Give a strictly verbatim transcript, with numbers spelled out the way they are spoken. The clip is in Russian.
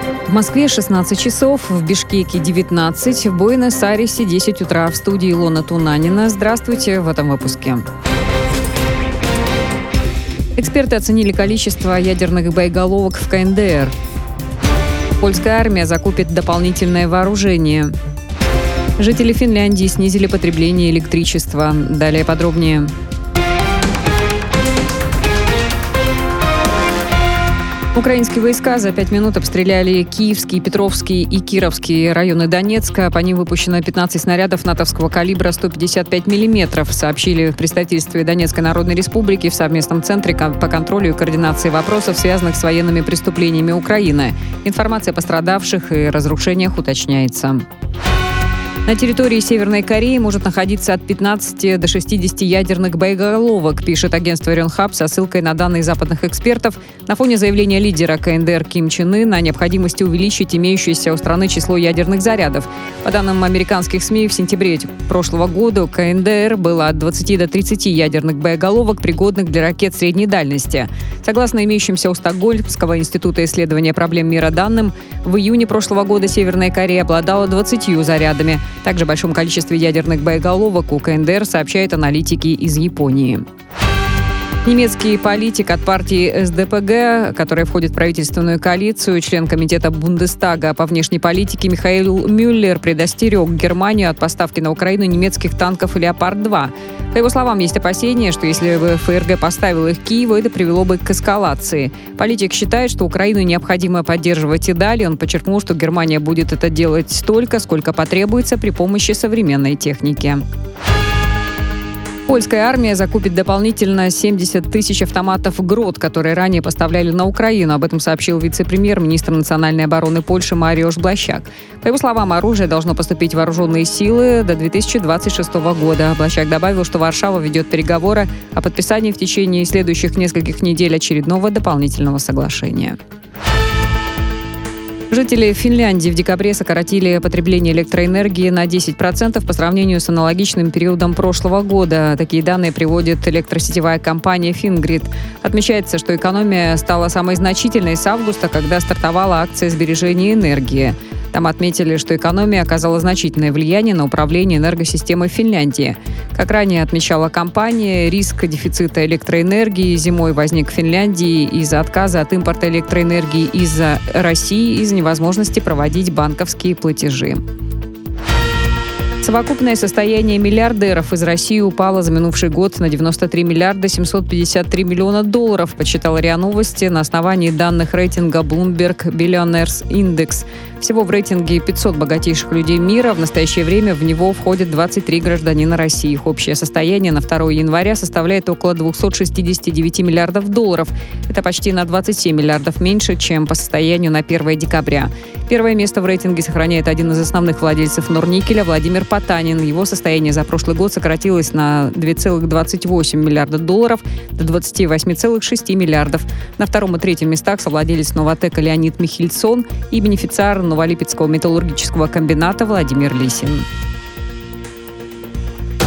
В Москве шестнадцать часов, в Бишкеке девятнадцать, в Буэнос-Айресе десять утра. В студии Илона Тунанина. Здравствуйте в этом выпуске. Эксперты оценили количество ядерных боеголовок в ка эн дэ эр. Польская армия закупит дополнительное вооружение. Жители Финляндии снизили потребление электричества. Далее подробнее. Украинские войска за пять минут обстреляли Киевский, Петровский и Кировский районы Донецка. По ним выпущено пятнадцать снарядов натовского калибра сто пятьдесят пять миллиметров, сообщили в представительстве Донецкой Народной Республики в совместном центре по контролю и координации вопросов, связанных с военными преступлениями Украины. Информация о пострадавших и разрушениях уточняется. На территории Северной Кореи может находиться от пятнадцати до шестидесяти ядерных боеголовок, пишет агентство Рёнхаб со ссылкой на данные западных экспертов на фоне заявления лидера ка эн дэ эр Ким Чен Ына о необходимости увеличить имеющееся у страны число ядерных зарядов. По данным американских СМИ, в сентябре прошлого года у ка эн дэ эр было от двадцати до тридцати ядерных боеголовок, пригодных для ракет средней дальности. Согласно имеющимся у Стокгольмского института исследования проблем мира данным, в июне прошлого года Северная Корея обладала двадцатью зарядами. Также о большом количестве ядерных боеголовок у ка эн дэ эр сообщают аналитики из Японии. Немецкий политик от партии эс дэ пэ гэ, которая входит в правительственную коалицию, член комитета Бундестага по внешней политике Михаил Мюллер предостерег Германию от поставки на Украину немецких танков «Леопард-два». По его словам, есть опасения, что если бы эф эр гэ поставил их Киеву, это привело бы к эскалации. Политик считает, что Украину необходимо поддерживать и далее. Он подчеркнул, что Германия будет это делать столько, сколько потребуется при помощи современной техники. Польская армия закупит дополнительно семьдесят тысяч автоматов «Грод», которые ранее поставляли на Украину. Об этом сообщил вице-премьер, министр национальной обороны Польши Мариуш Блащак. По его словам, оружие должно поступить в вооруженные силы до две тысячи двадцать шестого года. Блащак добавил, что Варшава ведет переговоры о подписании в течение следующих нескольких недель очередного дополнительного соглашения. Жители Финляндии в декабре сократили потребление электроэнергии на десять процентов по сравнению с аналогичным периодом прошлого года. Такие данные приводит электросетевая компания «Фингрид». Отмечается, что экономия стала самой значительной с августа, когда стартовала акция сбережения энергии. Там отметили, что экономия оказала значительное влияние на управление энергосистемой Финляндии. Как ранее отмечала компания, риск дефицита электроэнергии зимой возник в Финляндии из-за отказа от импорта электроэнергии из-за России из-за невозможности проводить банковские платежи. Совокупное состояние миллиардеров из России упало за минувший год на девяносто три миллиарда семьсот пятьдесят три миллиона долларов, подсчитала РИА Новости на основании данных рейтинга Bloomberg Billionaires Index. Всего в рейтинге пятьсот богатейших людей мира в настоящее время в него входят двадцать три гражданина России. Их общее состояние на второе января составляет около двухсот шестидесяти девяти миллиардов долларов. Это почти на двадцать семь миллиардов меньше, чем по состоянию на первое декабря. Первое место в рейтинге сохраняет один из основных владельцев Норникеля Владимир Потанин. Его состояние за прошлый год сократилось на две целых двадцать восемь сотых миллиарда долларов до двадцати восьми целых шести десятых миллиардов. На втором и третьем местах совладелец Новатэка Леонид Михельсон и бенефициар Новолипецкого металлургического комбината Владимир Лисин.